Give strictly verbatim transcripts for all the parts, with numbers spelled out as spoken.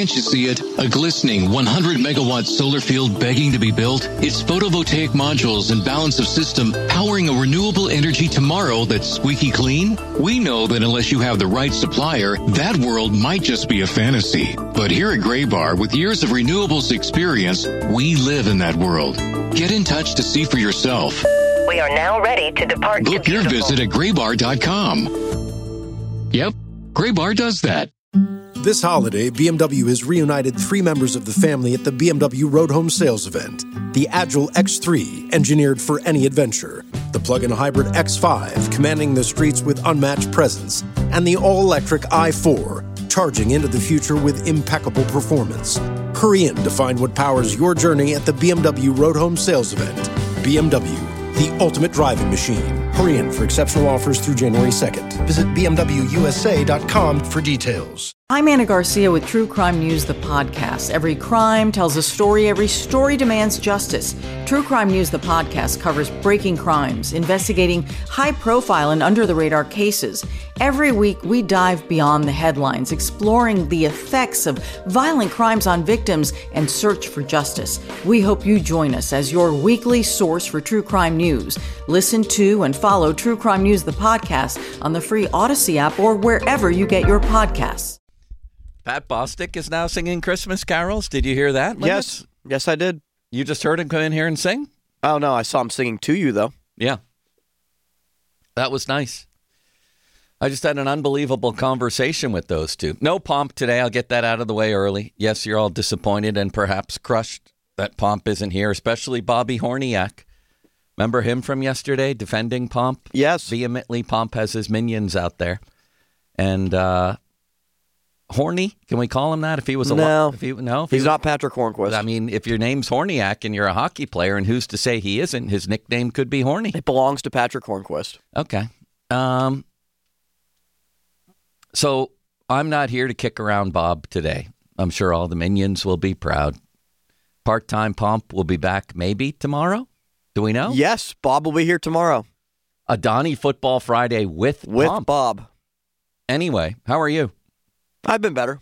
Can't you see it? A glistening one hundred megawatt solar field begging to be built? It's photovoltaic modules and balance of system powering a renewable energy tomorrow that's squeaky clean? We know that unless you have the right supplier, that world might just be a fantasy. But here at Graybar, with years of renewables experience, we live in that world. Get in touch to see for yourself. We are now ready to depart. Book your visit at graybar dot com. Yep, Graybar does that. This holiday, B M W has reunited three members of the family at the B M W Road Home Sales event. The Agile X three, engineered for any adventure. The plug-in hybrid X five, commanding the streets with unmatched presence. And the all-electric i four, charging into the future with impeccable performance. Hurry in to find what powers your journey at the B M W Road Home Sales event. B M W, the ultimate driving machine. Hurry in for exceptional offers through January second. Visit b m w u s a dot com for details. I'm Anna Garcia with True Crime News, the podcast. Every crime tells a story. Every story demands justice. True Crime News, the podcast, covers breaking crimes, investigating high-profile and under-the-radar cases. Every week, we dive beyond the headlines, exploring the effects of violent crimes on victims and search for justice. We hope you join us as your weekly source for true crime news. Listen to and follow True Crime News, the podcast, on the free Odyssey app or wherever you get your podcasts. Pat Bostic is now singing Christmas carols. Did you hear that, Linus? Yes. Yes, I did. You just heard him come in here and sing? Oh, no. I saw him singing to you, though. Yeah. That was nice. I just had an unbelievable conversation with those two. No Pomp today. I'll get that out of the way early. Yes, you're all disappointed and perhaps crushed that Pomp isn't here, especially Bobby Horniak. Remember him from yesterday, defending Pomp? Yes. Vehemently, Pomp has his minions out there. And, uh... Horny? Can we call him that? If he was a no, lo- if he, no, if he's he was, not Patrick Hornquist. I mean, if your name's Horniak and you're a hockey player, and who's to say he isn't? His nickname could be Horny. It belongs to Patrick Hornquist. Okay. Um. So I'm not here to kick around Bob today. I'm sure all the minions will be proud. Part-time Pomp will be back maybe tomorrow. Do we know? Yes, Bob will be here tomorrow. A Donnie Football Friday with with Pomp. Bob. Anyway, how are you? I've been better.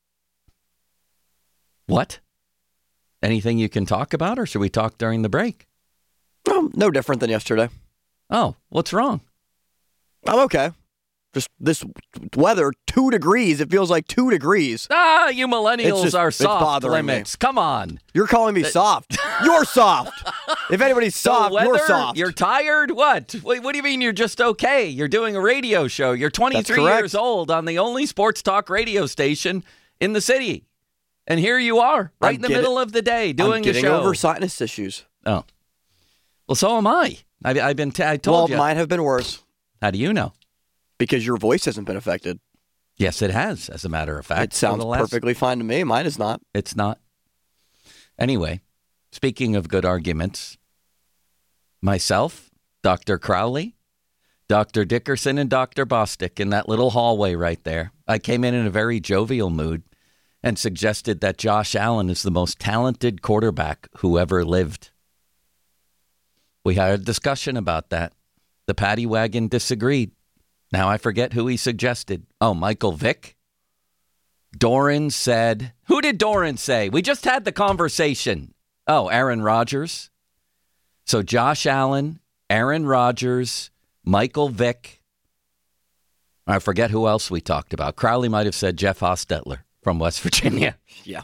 What? Anything you can talk about, or should we talk during the break? No, no different than yesterday. Oh, what's wrong? I'm okay. Just this weather, two degrees. It feels like two degrees. Ah, you millennials just, are soft Me. limits. Come on. You're calling me soft. You're soft. If anybody's soft, weather, you're soft. You're tired? What? what? What do you mean you're just okay? You're doing a radio show. You're twenty-three years old on the only sports talk radio station in the city. And here you are, right I'm in the getting, middle of the day, doing I'm getting a show. over sinus issues. Oh. Well, so am I. I I've been, t- I told well, you. Well, mine have been worse. How do you know? Because your voice hasn't been affected. Yes, it has, as a matter of fact. It sounds last... perfectly fine to me. Mine is not. It's not. Anyway, speaking of good arguments, myself, Doctor Crowley, Doctor Dickerson, and Doctor Bostic in that little hallway right there. I came in in a very jovial mood and suggested that Josh Allen is the most talented quarterback who ever lived. We had a discussion about that. The paddy wagon disagreed. Now I forget who he suggested. Oh, Michael Vick? Doran said... Who did Doran say? We just had the conversation. Oh, Aaron Rodgers. So Josh Allen, Aaron Rodgers, Michael Vick. I forget who else we talked about. Crowley might have said Jeff Hostetler from West Virginia. Yeah.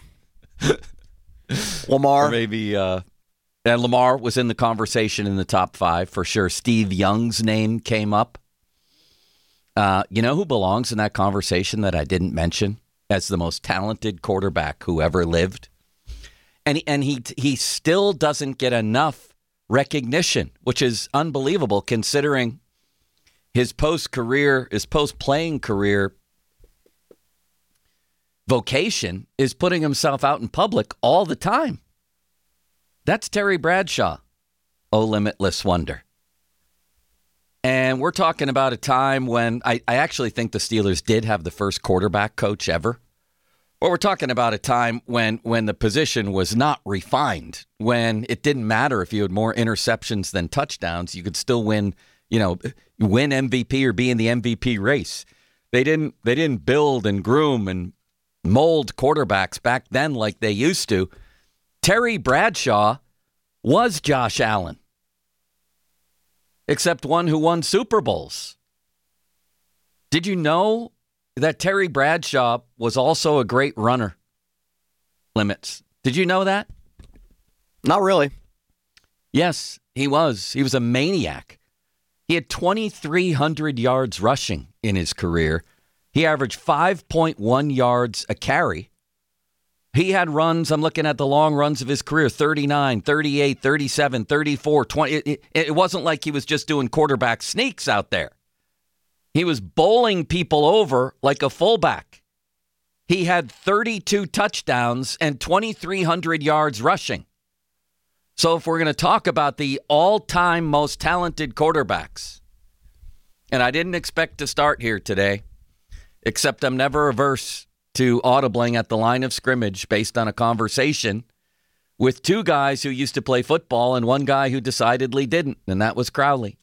Lamar. Or maybe... Uh, and Lamar was in the conversation in the top five for sure. Steve Young's name came up. Uh, you know who belongs in that conversation that I didn't mention as the most talented quarterback who ever lived? And he, and he he still doesn't get enough recognition, which is unbelievable considering his post-career, his post-playing career vocation is putting himself out in public all the time. That's Terry Bradshaw, oh limitless wonder. And we're talking about a time when I, I actually think the Steelers did have the first quarterback coach ever. But we're talking about a time when, when the position was not refined, when it didn't matter if you had more interceptions than touchdowns, you could still win, you know, win M V P or be in the M V P race. They didn't they didn't build and groom and mold quarterbacks back then like they used to. Terry Bradshaw was Josh Allen, except one who won Super Bowls. Did you know that Terry Bradshaw was also a great runner? Limits. Did you know that? Not really. Yes, he was. He was a maniac. He had twenty-three hundred yards rushing in his career. He averaged five point one yards a carry. He had runs, I'm looking at the long runs of his career, thirty-nine, thirty-eight, thirty-seven, thirty-four, twenty. It, it, it wasn't like he was just doing quarterback sneaks out there. He was bowling people over like a fullback. He had thirty-two touchdowns and twenty-three hundred yards rushing. So if we're going to talk about the all-time most talented quarterbacks, and I didn't expect to start here today, except I'm never averse to audibling at the line of scrimmage based on a conversation with two guys who used to play football and one guy who decidedly didn't, and that was Crowley.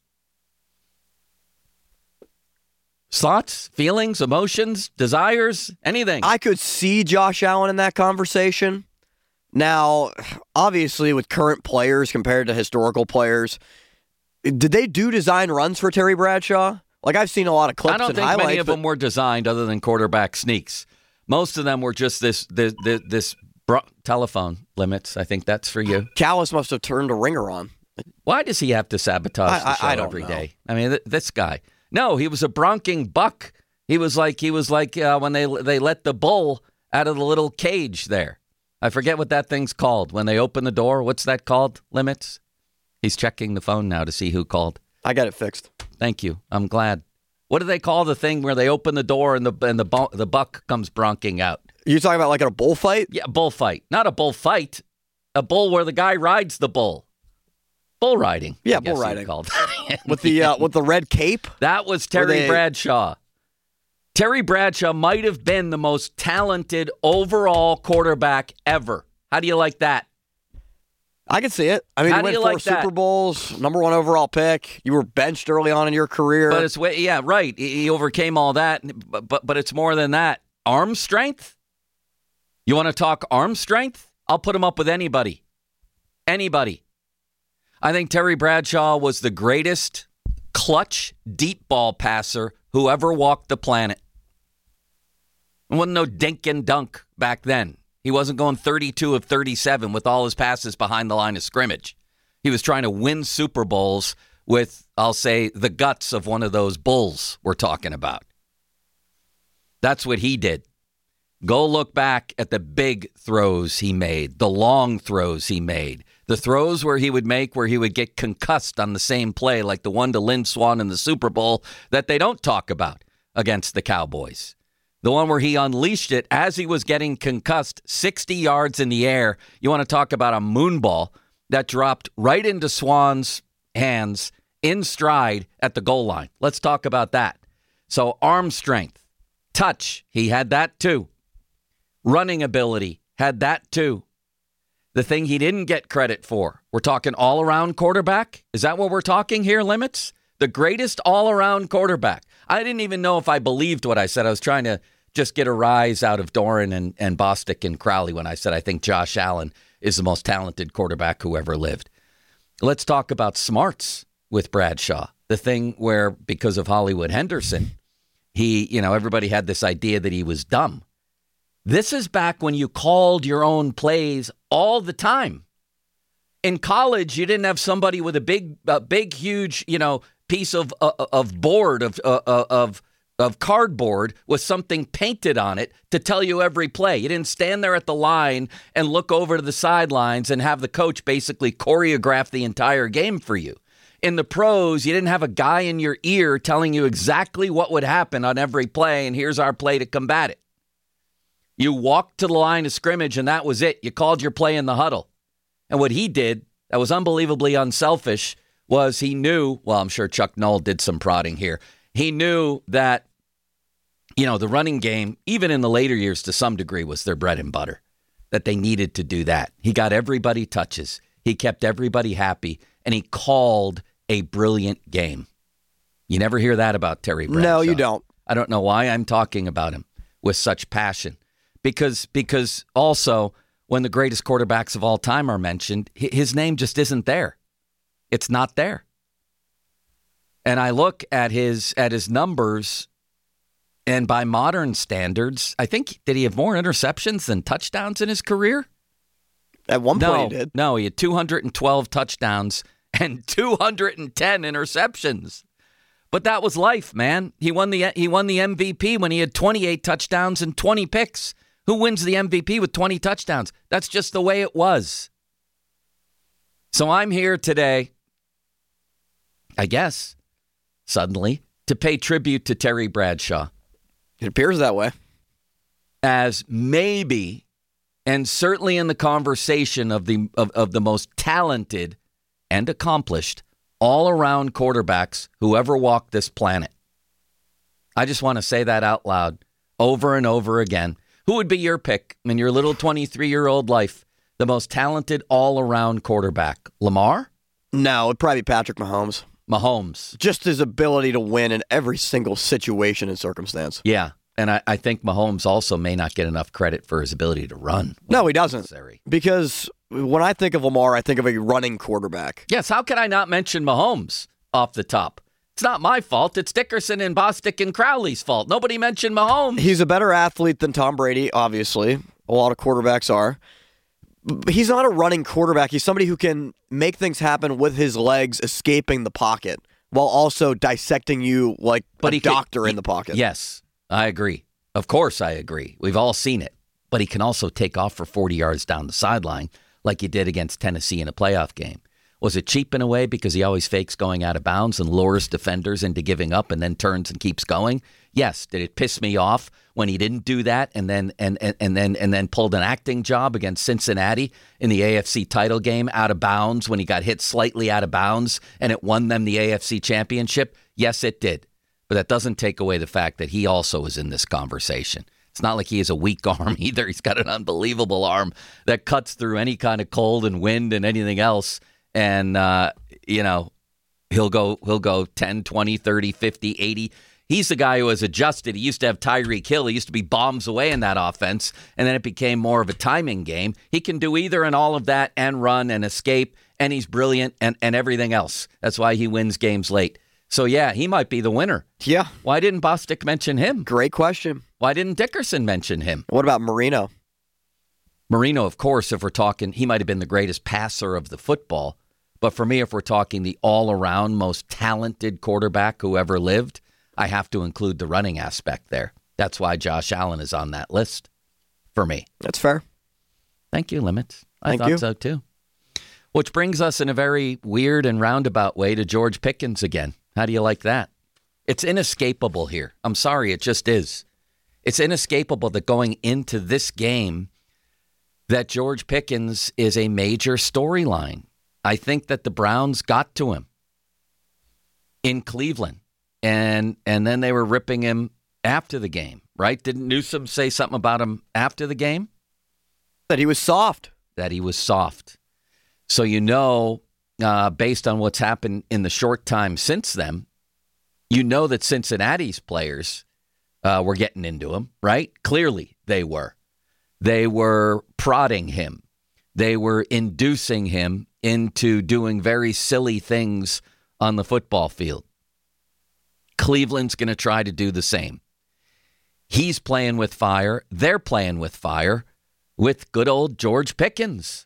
Thoughts, feelings, emotions, desires, anything? I could see Josh Allen in that conversation. Now, obviously, with current players compared to historical players, did they do design runs for Terry Bradshaw? Like, I've seen a lot of clips and I don't think highlights, many of but... them were designed other than quarterback sneaks. Most of them were just this this this, this bro- telephone limits. I think that's for you. Callis must have turned a ringer on. Why does he have to sabotage I, the show I, I don't every know. day? I mean, th- this guy. No, he was a bronking buck. He was like he was like uh, when they they let the bull out of the little cage there. I forget what that thing's called when they open the door. What's that called? Limits. He's checking the phone now to see who called. I got it fixed. Thank you. I'm glad. What do they call the thing where they open the door and the and the bu- the buck comes bronking out? You talking about like in a bullfight? Yeah, bullfight. Not a bullfight. A bull where the guy rides the bull. Bull riding. Yeah, I guess bull you'd riding. call it. With the uh, with the red cape? That was Terry they- Bradshaw. Terry Bradshaw might have been the most talented overall quarterback ever. How do you like that? I can see it. I mean, How you do went you four like that? Super Bowls, number one overall pick. You were benched early on in your career. But it's way, yeah, right. He he overcame all that, but, but but it's more than that. Arm strength? You want to talk arm strength? I'll put him up with anybody. Anybody. I think Terry Bradshaw was the greatest clutch deep ball passer who ever walked the planet. There wasn't no dink and dunk back then. He wasn't going thirty-two of thirty-seven with all his passes behind the line of scrimmage. He was trying to win Super Bowls with, I'll say, the guts of one of those bulls we're talking about. That's what he did. Go look back at the big throws he made, the long throws he made, the throws where he would make where he would get concussed on the same play, like the one to Lynn Swann in the Super Bowl that they don't talk about against the Cowboys. The one where he unleashed it as he was getting concussed sixty yards in the air. You want to talk about a moonball that dropped right into Swann's hands in stride at the goal line. Let's talk about that. So arm strength, touch, he had that too. Running ability, had that too. The thing he didn't get credit for, we're talking all-around quarterback? Is that what we're talking here, Limits? The greatest all-around quarterback. I didn't even know if I believed what I said. I was trying to just get a rise out of Doran and, and Bostic and Crowley when I said I think Josh Allen is the most talented quarterback who ever lived. Let's talk about smarts with Bradshaw. The thing where, because of Hollywood Henderson, he, you know, everybody had this idea that he was dumb. This is back when you called your own plays all the time. In college, you didn't have somebody with a big, uh, big, huge, you know, piece of uh, of board of uh, of of cardboard with something painted on it to tell you every play. You didn't stand there at the line and look over to the sidelines and have the coach basically choreograph the entire game for you. In the pros, you didn't have a guy in your ear telling you exactly what would happen on every play, and here's our play to combat it. You walked to the line of scrimmage, and that was it. You called your play in the huddle. And what he did that was unbelievably unselfish was he knew, well, I'm sure Chuck Noll did some prodding here. He knew that, you know, the running game, even in the later years to some degree, was their bread and butter, that they needed to do that. He got everybody touches. He kept everybody happy, and he called a brilliant game. You never hear that about Terry Bradshaw. No, you don't. I don't know why I'm talking about him with such passion. because because also when the greatest quarterbacks of all time are mentioned, his name just isn't there. It's not there. And I look at his at his numbers, and by modern standards, I think, did he have more interceptions than touchdowns in his career? At one point no, he did. No, he had two hundred twelve touchdowns and two hundred ten interceptions. But that was life, man. He won the he won the M V P when he had twenty-eight touchdowns and twenty picks. Who wins the M V P with twenty touchdowns? That's just the way it was. So I'm here today, I guess, suddenly, to pay tribute to Terry Bradshaw. It appears that way. As maybe, and certainly in the conversation of the of, of the most talented and accomplished all-around quarterbacks who ever walked this planet. I just want to say that out loud over and over again. Who would be your pick in your little twenty-three-year-old life? The most talented all-around quarterback? Lamar? No, it'd probably be Patrick Mahomes. Mahomes. Just his ability to win in every single situation and circumstance. Yeah, and I, I think Mahomes also may not get enough credit for his ability to run. No, he doesn't. Necessary. Because when I think of Lamar, I think of a running quarterback. Yes, how can I not mention Mahomes off the top? It's not my fault. It's Dickerson and Bostic and Crowley's fault. Nobody mentioned Mahomes. He's a better athlete than Tom Brady, obviously. A lot of quarterbacks are. But he's not a running quarterback. He's somebody who can make things happen with his legs escaping the pocket while also dissecting you like but a he doctor can, in the pocket. Yes, I agree. Of course I agree. We've all seen it. But he can also take off for forty yards down the sideline like he did against Tennessee in a playoff game. Was it cheap in a way because he always fakes going out of bounds and lures defenders into giving up and then turns and keeps going? Yes. Did it piss me off when he didn't do that and then and, and, and then and then pulled an acting job against Cincinnati in the A F C title game out of bounds when he got hit slightly out of bounds and it won them the A F C championship? Yes, it did. But that doesn't take away the fact that he also is in this conversation. It's not like he has a weak arm either. He's got an unbelievable arm that cuts through any kind of cold and wind and anything else. And, uh, you know, he'll go he'll go ten, twenty, thirty, fifty, eighty. He's the guy who has adjusted. He used to have Tyreek Hill. He used to be bombs away in that offense, and then it became more of a timing game. He can do either and all of that and run and escape, and he's brilliant and, and everything else. That's why he wins games late. So, yeah, he might be the winner. Yeah. Why didn't Bostic mention him? Great question. Why didn't Dickerson mention him? What about Marino? Marino, of course, if we're talking, he might have been the greatest passer of the football. But for me, if we're talking the all-around most talented quarterback who ever lived, I have to include the running aspect there. That's why Josh Allen is on that list for me. That's fair. Thank you, Limits. I Thank thought you. so, too. Which brings us in a very weird and roundabout way to George Pickens again. How do you like that? It's inescapable here. I'm sorry, it just is. It's inescapable that going into this game that George Pickens is a major storyline. I think that the Browns got to him in Cleveland, and and then they were ripping him after the game, right? Didn't Newsom say something about him after the game? That he was soft. That he was soft. So you know, uh, based on what's happened in the short time since then, you know that Cincinnati's players uh, were getting into him, right? Clearly they were. They were prodding him. They were inducing him into doing very silly things on the football field. Cleveland's going to try to do the same. He's playing with fire. They're playing with fire with good old George Pickens.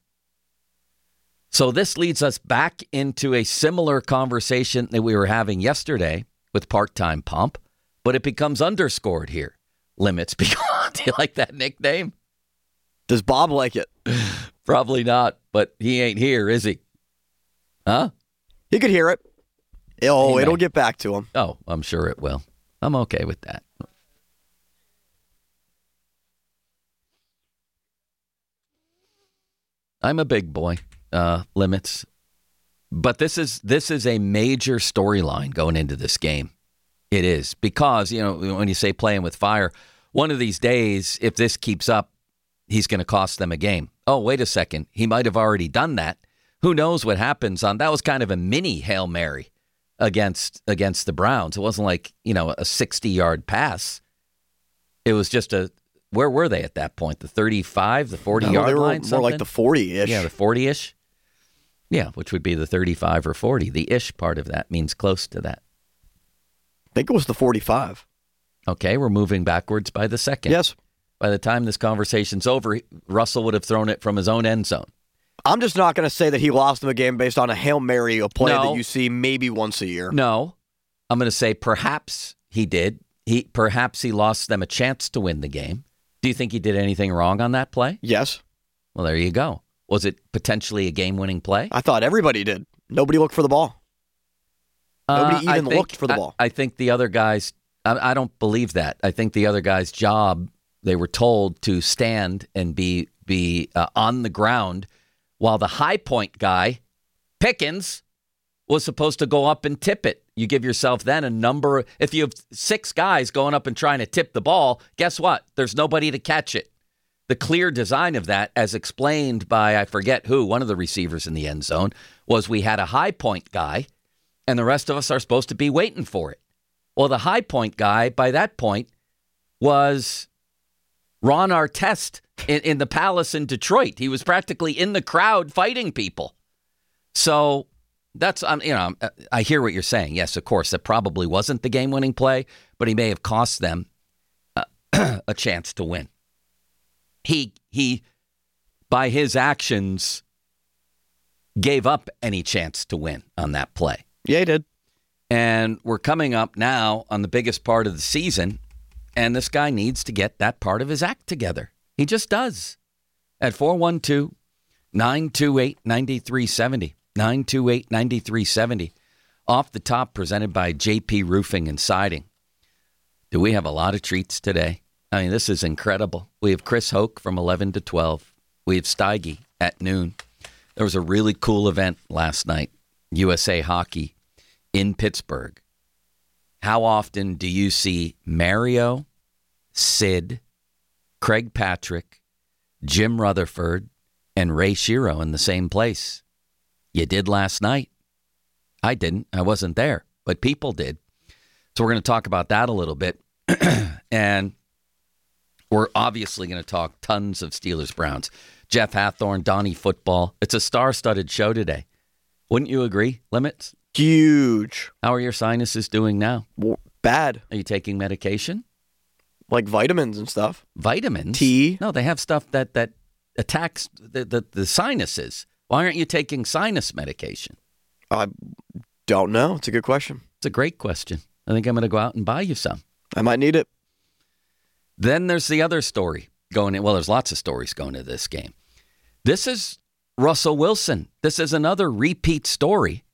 So this leads us back into a similar conversation that we were having yesterday with Part-Time Pump, but it becomes underscored here. Limits. Do you like that nickname? Does Bob like it? Probably not, but he ain't here, is he? Huh? He could hear it. Oh, He it'll may. get back to him. Oh, I'm sure it will. I'm okay with that. I'm a big boy, uh, Limits. But this is this is a major storyline going into this game. It is. Because, you know, when you say playing with fire, one of these days, if this keeps up, he's going to cost them a game. Oh, wait a second. He might have already done that. Who knows what happens on that was kind of a mini Hail Mary against against the Browns. It wasn't like, you know, a sixty-yard pass. It was just a where were they at that point? The thirty-five, the forty-yard no, they were line? More something? like the forty-ish. Yeah, the forty-ish. Yeah, which would be the thirty-five or forty. The ish part of that means close to that. I think it was the forty-five. Okay, we're moving backwards by the second. Yes. By the time this conversation's over, Russell would have thrown it from his own end zone. I'm just not going to say that he lost them a game based on a Hail Mary, a play No. that you see maybe once a year. No, I'm going to say perhaps he did. He Perhaps he lost them a chance to win the game. Do you think he did anything wrong on that play? Yes. Well, there you go. Was it potentially a game-winning play? I thought everybody did. Nobody looked for the ball. Nobody Uh, even I think- looked for the ball. I, I think the other guys, I, I don't believe that. I think the other guy's job, they were told to stand and be be uh, on the ground while the high point guy, Pickens, was supposed to go up and tip it. You give yourself then a number. If you have six guys going up and trying to tip the ball, guess what? There's nobody to catch it. The clear design of that, as explained by, I forget who, one of the receivers in the end zone, was we had a high point guy, and the rest of us are supposed to be waiting for it. Well, the high point guy, by that point, was Ron Artest in, in the Palace in Detroit. He was practically in the crowd fighting people. So that's, um, you know, I hear what you're saying. Yes, of course, that probably wasn't the game-winning play, but he may have cost them uh, a chance to win. He, he, by his actions, gave up any chance to win on that play. Yeah, he did. And we're coming up now on the biggest part of the season, and this guy needs to get that part of his act together. He just does. At four one two, nine two eight, nine three seven zero, nine two eight, nine three seven zero, Off the Top, presented by J P Roofing and Siding. Do we have a lot of treats today? I mean, this is incredible. We have Chris Hoke from eleven to twelve. We have Steige at noon. There was a really cool event last night, U S A Hockey in Pittsburgh. How often do you see Mario, Sid, Craig Patrick, Jim Rutherford, and Ray Shero in the same place? You did last night. I didn't. I wasn't there, but people did. So we're going to talk about that a little bit. And we're obviously going to talk tons of Steelers Browns. Jeff Hathorn, Donnie Football. It's a star-studded show today. Wouldn't you agree, Limits? Huge. How are your sinuses doing now? W- Bad. Are you taking medication? Like vitamins and stuff. Vitamins? Tea? No, they have stuff that, that attacks the, the, the sinuses. Why aren't you taking sinus medication? I don't know. It's a good question. It's a great question. I think I'm going to go out and buy you some. I might need it. Then there's the other story going in. Well, there's lots of stories going into this game. This is Russell Wilson. This is another repeat story,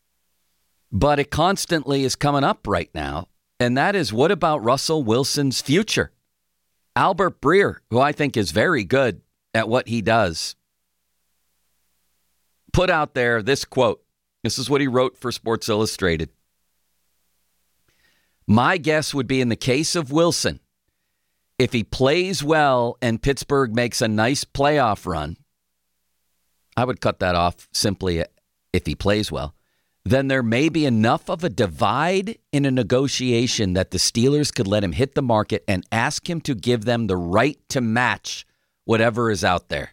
but it constantly is coming up right now. And that is, what about Russell Wilson's future? Albert Breer, who I think is very good at what he does, put out there this quote. This is what he wrote for Sports Illustrated. My guess would be, in the case of Wilson, if he plays well and Pittsburgh makes a nice playoff run, I would cut that off simply if he plays well, then there may be enough of a divide in a negotiation that the Steelers could let him hit the market and ask him to give them the right to match whatever is out there.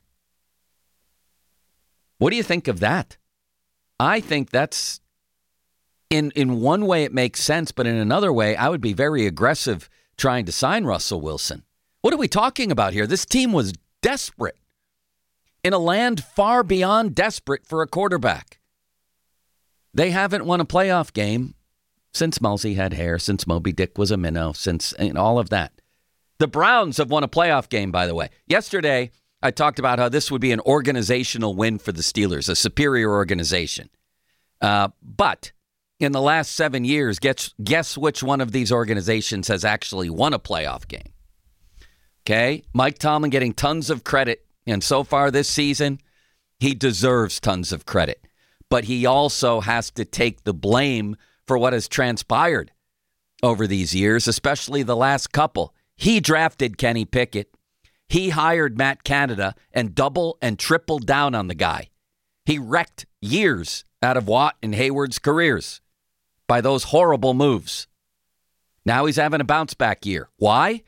What do you think of that? I think that's, in, in one way it makes sense, but in another way, I would be very aggressive trying to sign Russell Wilson. What are we talking about here? This team was desperate in a land far beyond desperate for a quarterback. They haven't won a playoff game since Mulsey had hair, since Moby Dick was a minnow, since and all of that. The Browns have won a playoff game, by the way. Yesterday, I talked about how this would be an organizational win for the Steelers, a superior organization. Uh, but in the last seven years, guess, guess which one of these organizations has actually won a playoff game? Okay, Mike Tomlin getting tons of credit, and so far this season, he deserves tons of credit. But he also has to take the blame for what has transpired over these years, especially the last couple. He drafted Kenny Pickett. He hired Matt Canada and double and tripled down on the guy. He wrecked years out of Watt and Hayward's careers by those horrible moves. Now he's having a bounce back year. Why?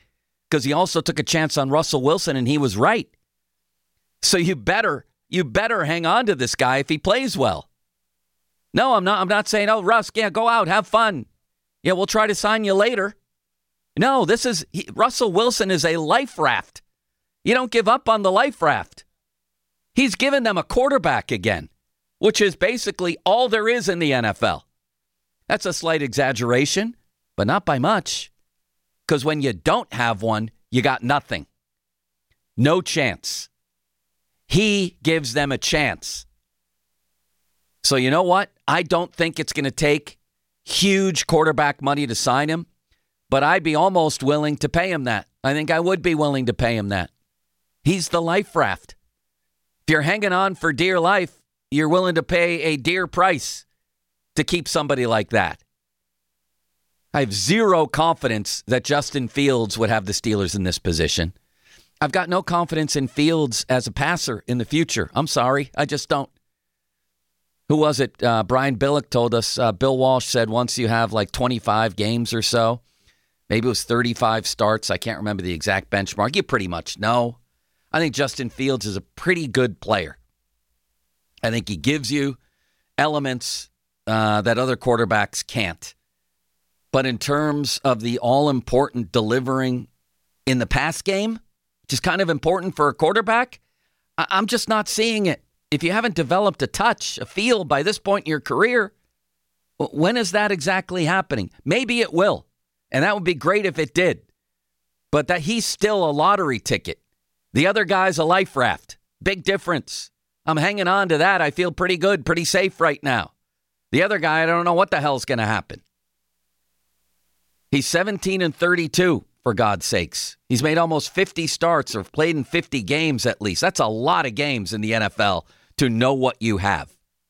because he also took a chance on Russell Wilson, and he was right. So you better, you better hang on to this guy if he plays well. No, I'm not. I'm not saying, oh, Russ, yeah, go out, have fun. Yeah, we'll try to sign you later. No, this is he, Russell Wilson is a life raft. You don't give up on the life raft. He's given them a quarterback again, which is basically all there is in the N F L. That's a slight exaggeration, but not by much. Because when you don't have one, you got nothing. No chance. He gives them a chance. So you know what? I don't think it's going to take huge quarterback money to sign him, but I'd be almost willing to pay him that. I think I would be willing to pay him that. He's the life raft. If you're hanging on for dear life, you're willing to pay a dear price to keep somebody like that. I have zero confidence that Justin Fields would have the Steelers in this position. I've got no confidence in Fields as a passer in the future. I'm sorry. I just don't. Who was it? Uh, Brian Billick told us. Uh, Bill Walsh said once you have like twenty-five games or so, maybe it was thirty-five starts. I can't remember the exact benchmark. You pretty much know. I think Justin Fields is a pretty good player. I think he gives you elements uh, that other quarterbacks can't. But in terms of the all-important delivering in the pass game, which is kind of important for a quarterback, I- I'm just not seeing it. If you haven't developed a touch, a feel by this point in your career, when is that exactly happening? Maybe it will, and that would be great if it did. But that he's still a lottery ticket. The other guy's a life raft. Big difference. I'm hanging on to that. I feel pretty good, pretty safe right now. The other guy, I don't know what the hell's going to happen. He's seventeen and thirty-two, for God's sakes. He's made almost fifty starts or played in fifty games at least. That's a lot of games in the N F L to know what you have.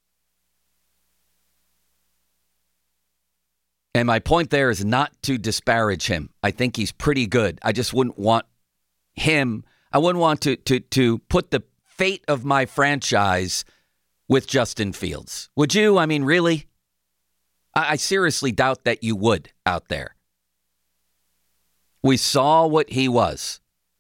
And my point there is not to disparage him. I think he's pretty good. I just wouldn't want him, I wouldn't want to to to put the fate of my franchise with Justin Fields. Would you? I mean, really? I, I seriously doubt that you would out there. We saw what he was.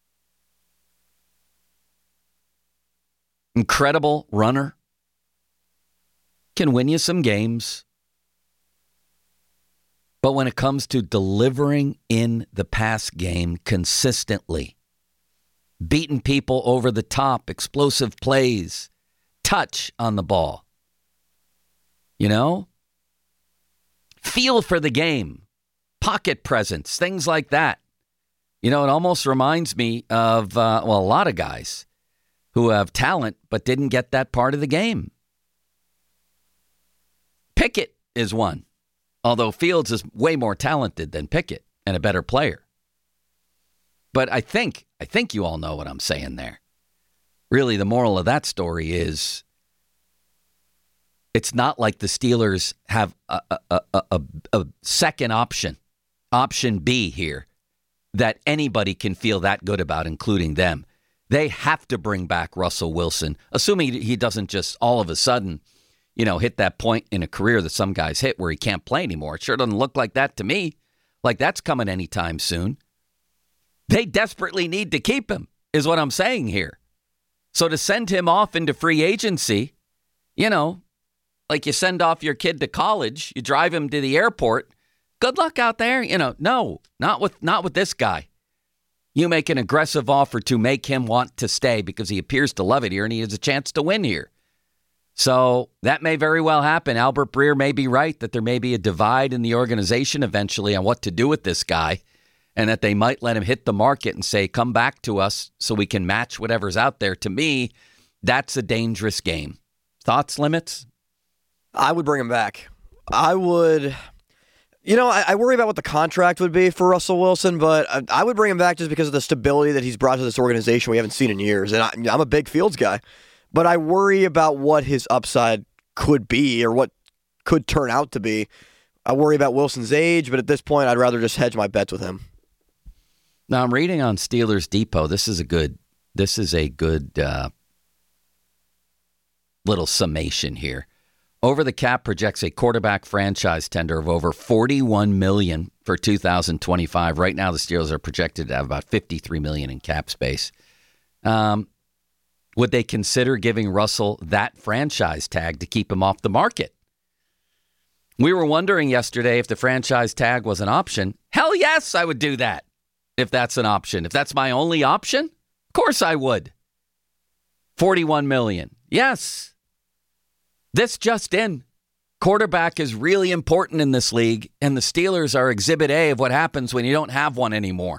Incredible runner. Can win you some games. But when it comes to delivering in the pass game consistently, beating people over the top, explosive plays, touch on the ball, you know, feel for the game, pocket presence, things like that. You know, it almost reminds me of, uh, well, a lot of guys who have talent but didn't get that part of the game. Pickett is one, although Fields is way more talented than Pickett and a better player. But I think, I think you all know what I'm saying there. Really, the moral of that story is it's not like the Steelers have a, a, a, a, a second option, option B here, that anybody can feel that good about, including them. They have to bring back Russell Wilson, assuming he doesn't just all of a sudden, you know, hit that point in a career that some guys hit where he can't play anymore. It sure doesn't look like that to me, like that's coming anytime soon. They desperately need to keep him, is what I'm saying here. So to send him off into free agency, you know, like you send off your kid to college, you drive him to the airport, good luck out there. You know, no, not with not with this guy. You make an aggressive offer to make him want to stay because he appears to love it here and he has a chance to win here. So that may very well happen. Albert Breer may be right that there may be a divide in the organization eventually on what to do with this guy and that they might let him hit the market and say, come back to us so we can match whatever's out there. To me, that's a dangerous game. Thoughts, Limits? I would bring him back. I would... You know, I, I worry about what the contract would be for Russell Wilson, but I, I would bring him back just because of the stability that he's brought to this organization we haven't seen in years. And I, I'm a big Fields guy, but I worry about what his upside could be or what could turn out to be. I worry about Wilson's age, but at this point, I'd rather just hedge my bets with him. Now, I'm reading on Steelers Depot. This is a good, this is a good uh, little summation here. Over the Cap projects a quarterback franchise tender of over forty-one million dollars for two thousand twenty-five. Right now, the Steelers are projected to have about fifty-three million dollars in cap space. Um, would they consider giving Russell that franchise tag to keep him off the market? We were wondering yesterday if the franchise tag was an option. Hell yes, I would do that if that's an option. If that's my only option, of course I would. forty-one million dollars. Yes. This just in. Quarterback is really important in this league, and the Steelers are exhibit A of what happens when you don't have one anymore.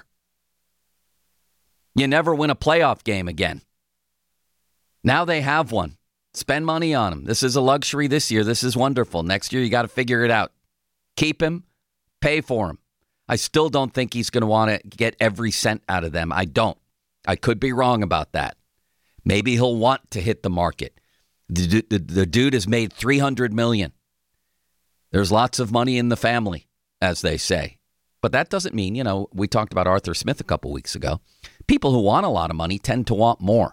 You never win a playoff game again. Now they have one. Spend money on him. This is a luxury this year. This is wonderful. Next year, you got to figure it out. Keep him. Pay for him. I still don't think he's going to want to get every cent out of them. I don't. I could be wrong about that. Maybe he'll want to hit the market. The, the, the dude has made three hundred million dollars. There's lots of money in the family, as they say. But that doesn't mean, you know, we talked about Arthur Smith a couple weeks ago. People who want a lot of money tend to want more.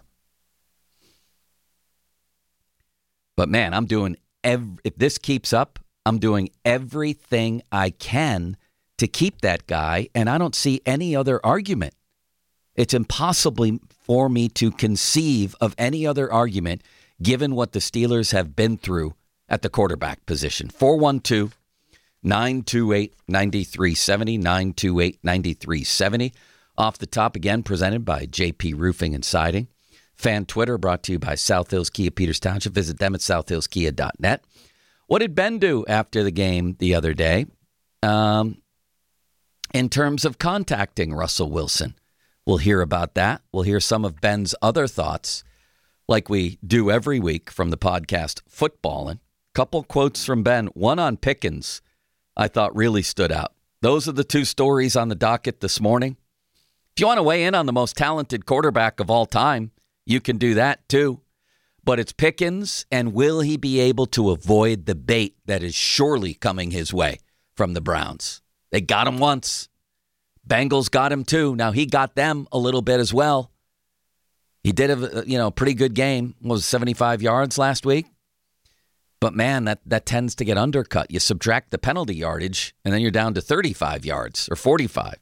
But man, I'm doing, ev- if this keeps up, I'm doing everything I can to keep that guy, and I don't see any other argument. It's impossible for me to conceive of any other argument given what the Steelers have been through at the quarterback position. four one two, nine two eight, nine three seven zero, nine two eight, nine three seven zero. Off the top, again, presented by J P Roofing and Siding. Fan Twitter brought to you by South Hills Kia Peters Township. Visit them at south hills kia dot net. What did Ben do after the game the other day um, in terms of contacting Russell Wilson? We'll hear about that. We'll hear some of Ben's other thoughts, like we do every week from the podcast Footballin'. Couple quotes from Ben. One on Pickens I thought really stood out. Those are the two stories on the docket this morning. If you want to weigh in on the most talented quarterback of all time, you can do that too. But it's Pickens, and will he be able to avoid the bait that is surely coming his way from the Browns? They got him once. Bengals got him too. Now he got them a little bit as well. He did a you know pretty good game. What was it, seventy-five yards last week? But man, that, that tends to get undercut. You subtract the penalty yardage, and then you're down to thirty-five yards or forty-five.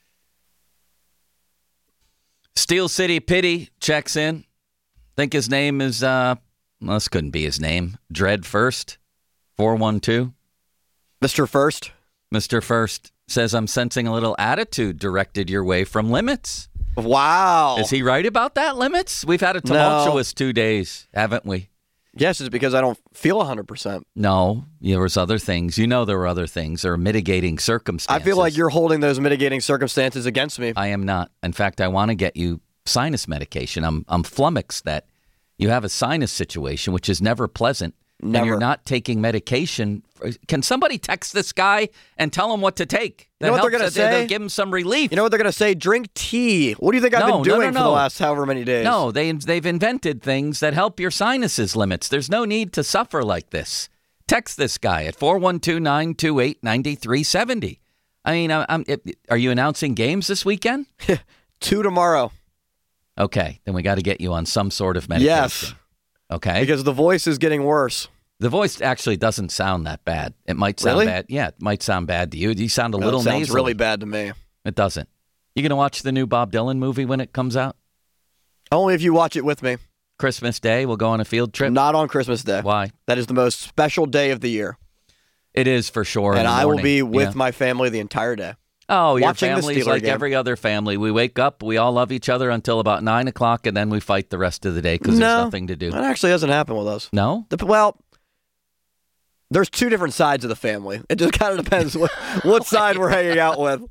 Steel City Pity checks in. Think his name is, uh, well, this couldn't be his name. Dread First, four one two. Mister First? Mister First says, I'm sensing a little attitude directed your way from Limits. Wow. Is he right about that, Limits? We've had a tumultuous no. two days, haven't we? Yes, it's because I don't feel one hundred percent. No, there was other things. You know there were other things. There were mitigating circumstances. I feel like you're holding those mitigating circumstances against me. I am not. In fact, I want to get you sinus medication. I'm I'm flummoxed that you have a sinus situation, which is never pleasant, never. And you're not taking medication. Can somebody text this guy and tell him what to take? That you know what helps. they're going to say? They'll give him some relief. You know what they're going to say? Drink tea. What do you think I've no, been doing no, no, no. for the last however many days? No, they, they've invented things that help your sinuses Limits. There's no need to suffer like this. Text this guy at four one two, nine two eight, nine three seven zero. I mean, I'm, I'm, are you announcing games this weekend? Two tomorrow. Okay, then we got to get you on some sort of medication. Yes. Okay. Because the voice is getting worse. The voice actually doesn't sound that bad. It might sound really? bad. Yeah, it might sound bad to you. You sound a no, little it sounds nasal. really bad to me. It doesn't. You going to watch the new Bob Dylan movie when it comes out? Only if you watch it with me. Christmas Day, we'll go on a field trip? Not on Christmas Day. Why? That is the most special day of the year. It is for sure. And I will be with yeah. my family the entire day. Oh, your Watching family's like game. every other family. We wake up, we all love each other until about nine o'clock, and then we fight the rest of the day because no, there's nothing to do. That actually doesn't happen with us. No? The, well, there's two different sides of the family. It just kind of depends what, what side we're hanging out with.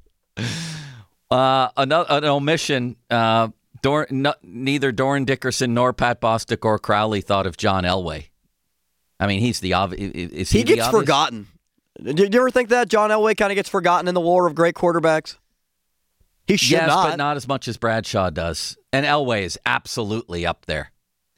Uh, another an omission. Uh, Dor- no, neither Doran Dickerson nor Pat Bostic or Crowley thought of John Elway. I mean, he's the obvious. Is he, he the gets obvious? forgotten. Did you ever think that John Elway kind of gets forgotten in the war of great quarterbacks? He should yes, not. but not as much as Bradshaw does. And Elway is absolutely up there.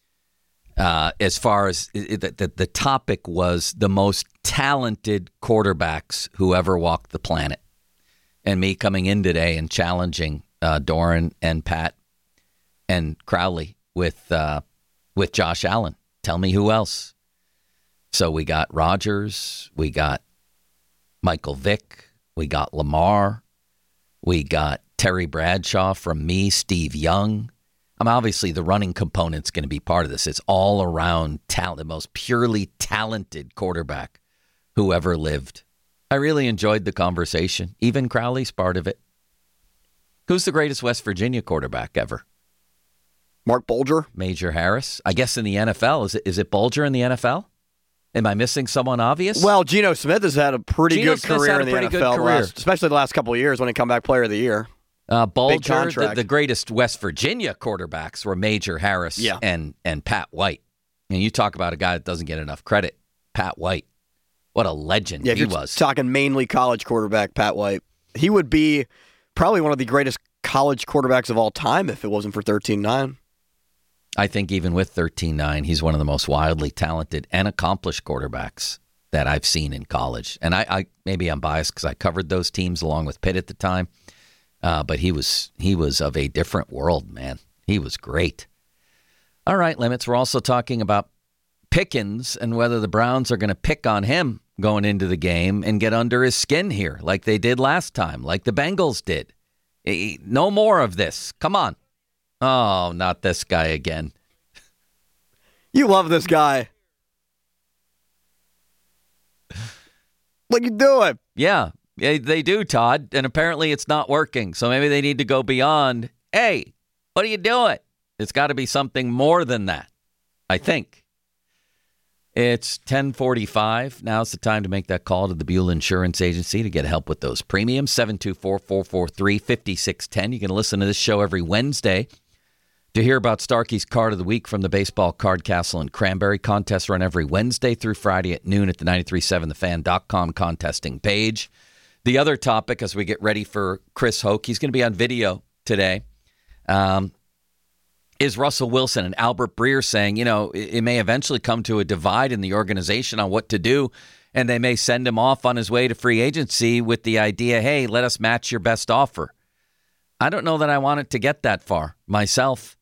Uh, as far as the, the, the topic was the most talented quarterbacks who ever walked the planet. And me coming in today and challenging uh, Doran and Pat and Crowley with uh, with Josh Allen. Tell me who else. So we got Rodgers, we got Michael Vick, we got Lamar, we got Terry Bradshaw from me, Steve Young. I mean, obviously, the running component's going to be part of this. It's all around talent, the most purely talented quarterback who ever lived. I really enjoyed the conversation. Even Crowley's part of it. Who's the greatest West Virginia quarterback ever? Mark Bulger? Major Harris. I guess in the N F L. Is it, is it Bulger in the N F L? Am I missing someone obvious? Well, Geno Smith has had a pretty Geno good Smith's career had in a the pretty N F good L, career. last, especially the last couple of years when he come back Player of the Year. Uh, Bulger, the, contract. the greatest West Virginia quarterbacks were Major Harris Yeah. and, and Pat White. And you talk about a guy that doesn't get enough credit. Pat White. What a legend Yeah, if he you're was. talking mainly college quarterback, Pat White. He would be probably one of the greatest college quarterbacks of all time if it wasn't for thirteen nine. I think even with thirteen nine, he's one of the most wildly talented and accomplished quarterbacks that I've seen in college. And I, I maybe I'm biased because I covered those teams along with Pitt at the time. Uh, but he was he was of a different world, man. He was great. All right, Limits. We're also talking about Pickens and whether the Browns are going to pick on him going into the game and get under his skin here like they did last time, like the Bengals did. No more of this. Come on. Oh, not this guy again. You love this guy. What you doing? Yeah, yeah, they do, Todd. And apparently it's not working. So maybe they need to go beyond, hey, what are you doing? It's got to be something more than that, I think. It's ten forty-five. Now's the time to make that call to the Buell Insurance Agency to get help with those premiums. seven two four, four four three, five six one zero. You can listen to this show every Wednesday to hear about Starkey's Card of the Week from the Baseball Card Castle and Cranberry. Contests run every Wednesday through Friday at noon at the nine three seven the fan dot com contesting page. The other topic as we get ready for Chris Hoke, he's going to be on video today, um, is Russell Wilson and Albert Breer saying, you know, it, it may eventually come to a divide in the organization on what to do, and they may send him off on his way to free agency with the idea, hey, let us match your best offer. I don't know that I want it to get that far myself.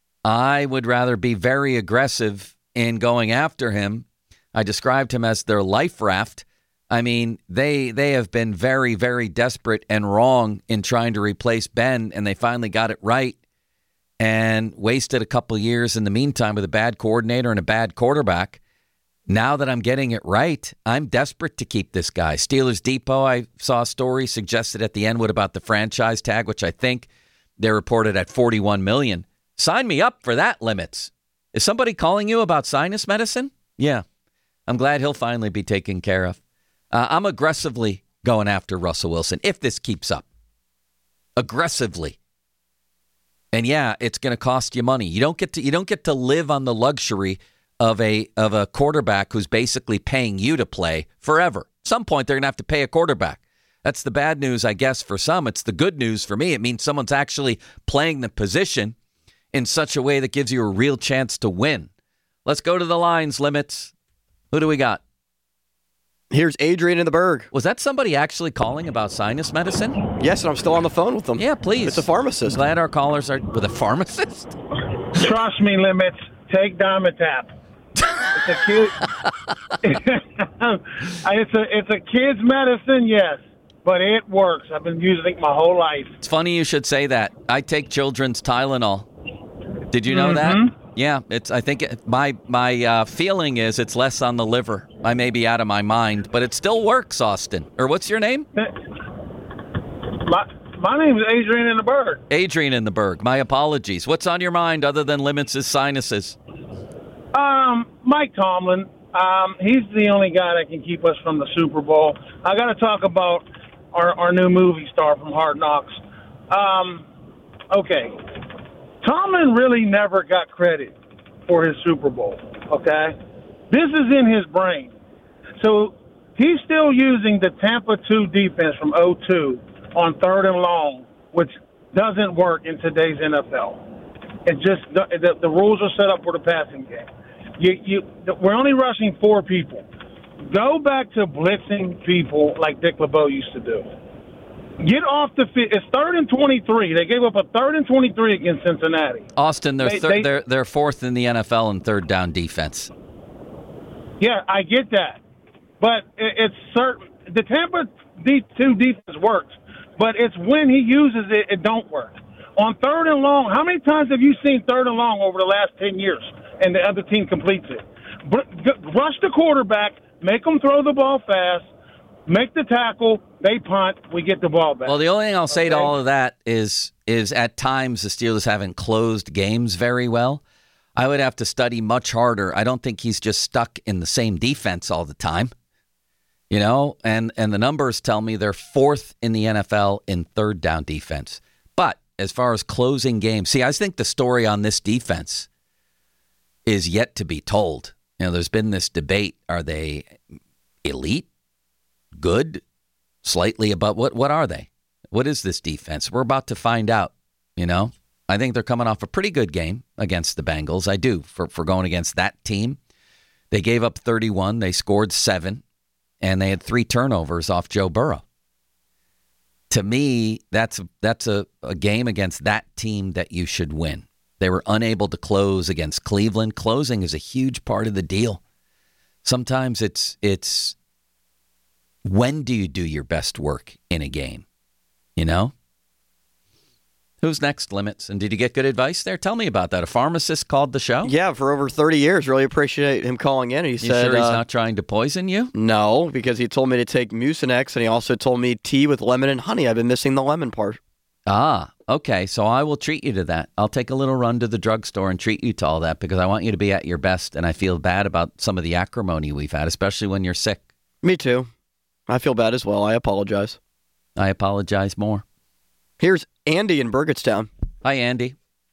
I would rather be very aggressive in going after him. I described him as their life raft. I mean, they they have been very, very desperate and wrong in trying to replace Ben, and they finally got it right and wasted a couple years in the meantime with a bad coordinator and a bad quarterback. Now that I'm getting it right, I'm desperate to keep this guy. Steelers Depot, I saw a story suggested at the end, what about the franchise tag, which I think they reported at forty-one million dollars. Sign me up for that, Limits. Is somebody calling you about sinus medicine? Yeah. I'm glad he'll finally be taken care of. Uh, I'm aggressively going after Russell Wilson if this keeps up. Aggressively. And yeah, it's going to cost you money. You don't get to you don't get to live on the luxury of a of a quarterback who's basically paying you to play forever. At some point, they're going to have to pay a quarterback. That's the bad news, I guess, for some. It's the good news for me. It means someone's actually playing the position in such a way that gives you a real chance to win. Let's go to the lines, Limits. Who do we got? Here's Adrian in the Berg. Was that somebody actually calling about sinus medicine? Yes, and I'm still on the phone with them. Yeah, please. It's a pharmacist. Glad our callers are with a pharmacist. Trust me, Limits. Take Dimetap. It's a kid. it's a it's a kid's medicine, yes, but it works. I've been using it my whole life. It's funny you should say that. I take children's Tylenol. Did you know Mm-hmm. that? Yeah, it's. I think it, my my uh, feeling is it's less on the liver. I may be out of my mind, but it still works, Austin. Or what's your name? My my name is Adrian in the Berg. Adrian in the Berg. My apologies. What's on your mind other than Limits' sinuses? Um, Mike Tomlin. Um, he's the only guy that can keep us from the Super Bowl. I got to talk about our our new movie star from Hard Knocks. Um, okay. Tomlin really never got credit for his Super Bowl, okay? This is in his brain. So he's still using the Tampa two defense from oh two on third and long, which doesn't work in today's N F L. It just the, the rules are set up for the passing game. You, you, we're only rushing four people. Go back to blitzing people like Dick LeBeau used to do. Get off the field. It's third and twenty-three. They gave up a third and twenty-three against Cincinnati. Austin, they're They- thir- they- they're they're fourth in the N F L in third down defense. Yeah, I get that. But it, it's certain. The Tampa D two defense works, but it's when he uses it, it don't work. On third and long, how many times have you seen third and long over the last ten years and the other team completes it? Rush the quarterback, make them throw the ball fast, make the tackle, they punt, we get the ball back. Well, the only thing I'll say okay? to all of that is is at times the Steelers haven't closed games very well. I would have to study much harder. I don't think he's just stuck in the same defense all the time. You know, and, and the numbers tell me they're fourth in the N F L in third down defense. But as far as closing games, see, I think the story on this defense is yet to be told. You know, there's been this debate. Are they elite, good, slightly above? What, what are they? What is this defense? We're about to find out, you know. I think they're coming off a pretty good game against the Bengals. I do, for, for going against that team. They gave up thirty-one. They scored seven. And they had three turnovers off Joe Burrow. To me, that's that's a, a game against that team that you should win. They were unable to close against Cleveland. Closing is a huge part of the deal. Sometimes it's it's when do you do your best work in a game? You know? Who's next, Limits? And did you get good advice there? Tell me about that. A pharmacist called the show? Yeah, for over thirty years. Really appreciate him calling in. He you said, sure he's uh, not trying to poison you? No, because he told me to take Mucinex, and he also told me tea with lemon and honey. I've been missing the lemon part. Ah, okay. So I will treat you to that. I'll take a little run to the drugstore and treat you to all that because I want you to be at your best, and I feel bad about some of the acrimony we've had, especially when you're sick. Me too. I feel bad as well. I apologize. I apologize more. Here's Andy in Burgettstown. Hi, Andy.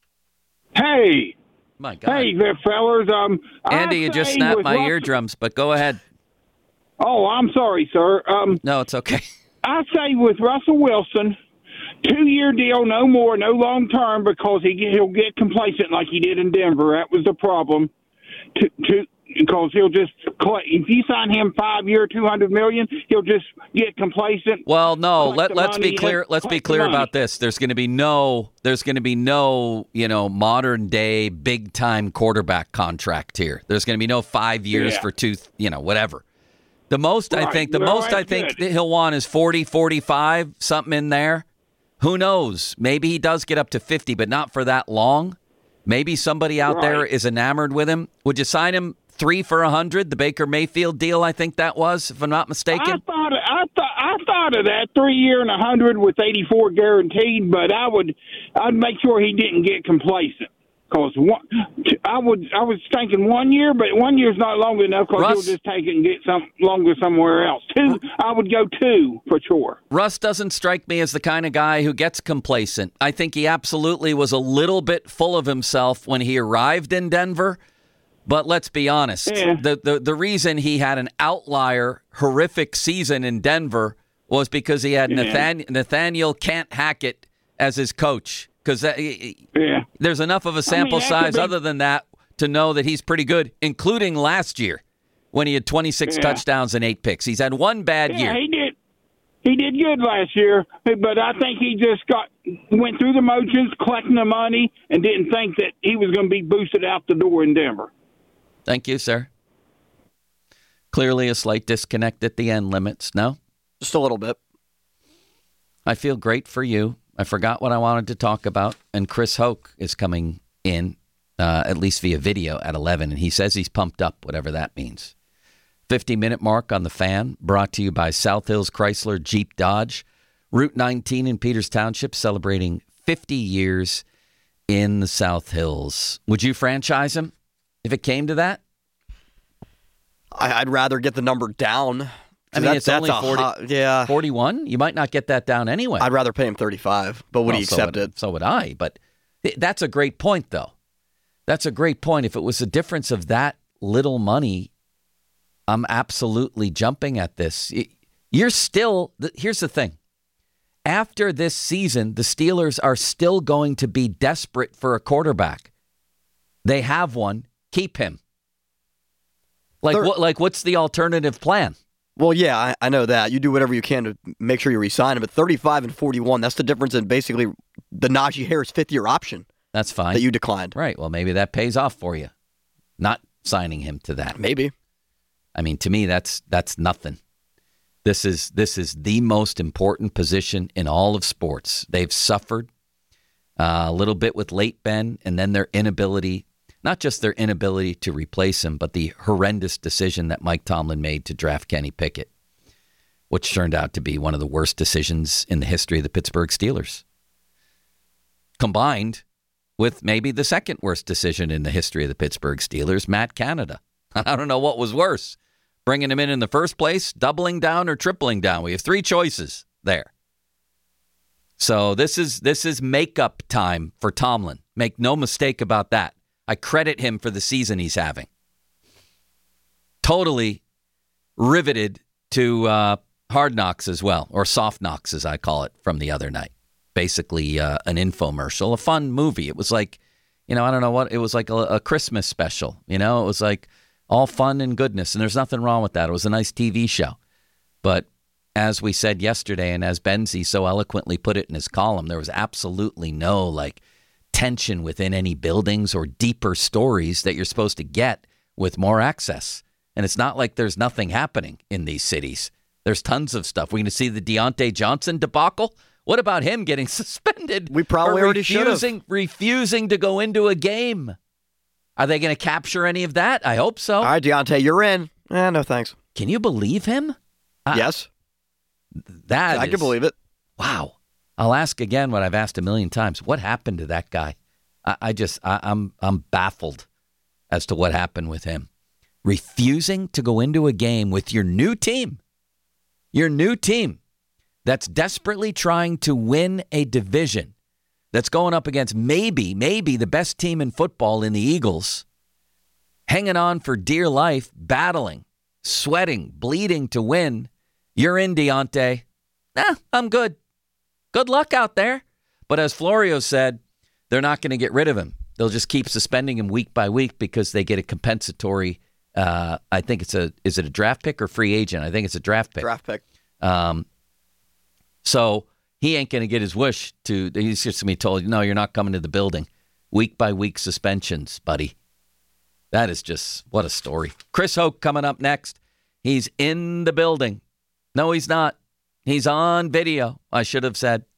Hey. My God. Hey, there, fellas. Um, Andy, I you just say snapped with my Russell- eardrums, but go ahead. Oh, I'm sorry, sir. Um, No, it's okay. I say with Russell Wilson, two-year deal, no more, no long-term, because he, he'll get complacent like he did in Denver. That was the problem. To, to, because he'll just, if you sign him five-year, two hundred million dollars, he'll just get complacent. Well, no, collect let, the let's money, be clear. and Let's be collect the clear money. about this. There's going to be no, there's going to be no, you know, modern day big time quarterback contract here. There's going to be no five years Yeah. for two, you know, whatever. The most I Right. think, the Well, most I that's think good. that he'll want is forty, forty-five, something in there. Who knows? Maybe he does get up to fifty, but not for that long. Maybe somebody out there Right. is enamored with him. Would you sign him three for a hundred? The Baker Mayfield deal, I think that was, if I'm not I mistaken. thought I thought I thought of that three year and a hundred with eighty four guaranteed, but I would I'd make sure he didn't get complacent because I would I was thinking one year, but one year's not long enough because Russ- he'll just take it and get some longer somewhere else. Two, I would go two for sure. Russ doesn't strike me as the kind of guy who gets complacent. I think he absolutely was a little bit full of himself when he arrived in Denver. But let's be honest, Yeah. the, the the reason he had an outlier, horrific season in Denver was because he had Yeah. Nathan, Nathaniel Can't Hackett as his coach. Because Yeah. there's enough of a sample that could size be- other than that to know that he's pretty good, including last year when he had twenty-six Yeah. touchdowns and eight picks. He's had one bad Yeah, year. he did. He did good last year, but I think he just got went through the motions, collecting the money, and didn't think that he was going to be boosted out the door in Denver. Thank you, sir. Clearly a slight disconnect at the end, Limits. No? Just a little bit. I feel great for you. I forgot what I wanted to talk about. And Chris Hoke is coming in, uh, at least via video, at eleven. And he says he's pumped up, whatever that means. fifty-minute mark on the Fan, brought to you by South Hills Chrysler Jeep Dodge. Route nineteen in Peters Township, celebrating fifty years in the South Hills. Would you franchise him if it came to that? I, I'd rather get the number down. I mean, That's- it's that's only a forty, hot- yeah. forty-one. You might not get that down anyway. I'd rather pay him thirty-five, but would Well, he so accept would- it? So would I. But th- that's a great point, though. That's a great point. If it was a difference of that little money, I'm absolutely jumping at this. Y- You're still, th- here's the thing. After this season, the Steelers are still going to be desperate for a quarterback. They have one. Keep him. Like, Thir- what? Like, what's the alternative plan? Well, yeah, I, I know that. You do whatever you can to make sure you resign him. But thirty-five and forty-one, that's the difference in basically the Najee Harris fifth-year option That's fine. that you declined. Right. Well, maybe that pays off for you. Not signing him to that. Maybe. I mean, to me, that's that's nothing. This is this is the most important position in all of sports. They've suffered uh, a little bit with late Ben, and then their inability, not just their inability to replace him, but the horrendous decision that Mike Tomlin made to draft Kenny Pickett, which turned out to be one of the worst decisions in the history of the Pittsburgh Steelers, combined with maybe the second worst decision in the history of the Pittsburgh Steelers, Matt Canada. I don't know what was worse, bringing him in in the first place, doubling down, or tripling down. We have three choices there. So this is this is makeup time for Tomlin. Make no mistake about that. I credit him for the season he's having. Totally riveted to uh, Hard Knocks as well, or Soft Knocks as I call it, from the other night. Basically uh, an infomercial, a fun movie. It was like, you know, I don't know what, it was like a, a Christmas special. You know, it was like all fun and goodness, and there's nothing wrong with that. It was a nice T V show. But as we said yesterday, and as Benzie so eloquently put it in his column, there was absolutely no like tension within any buildings or deeper stories that you're supposed to get with more access. And it's not like there's nothing happening in these cities. There's tons of stuff. We're going to see the Deontay Johnson debacle. What about him getting suspended? We probably already should have. Refusing to go into a game. Are they going to capture any of that? I hope so. All right, Deontay, you're in. Eh, no thanks. Can you believe him? Yes. I, that I is, can believe it. Wow. I'll ask again what I've asked a million times. What happened to that guy? I, I just, I, I'm, I'm baffled as to what happened with him. Refusing to go into a game with your new team. Your new team that's desperately trying to win a division, that's going up against maybe, maybe the best team in football in the Eagles, hanging on for dear life, battling, sweating, bleeding to win. You're in, Deontay. Nah, I'm good. Good luck out there. But as Florio said, they're not going to get rid of him. They'll just keep suspending him week by week because they get a compensatory, uh, I think it's a, is it a draft pick or free agent? I think it's a draft pick. Draft pick. Um, so he ain't going to get his wish to, he's just going to be told, no, you're not coming to the building. Week by week suspensions, buddy. That is just, what a story. Chris Hoke coming up next. He's in the building. No, he's not. He's on video, I should have said.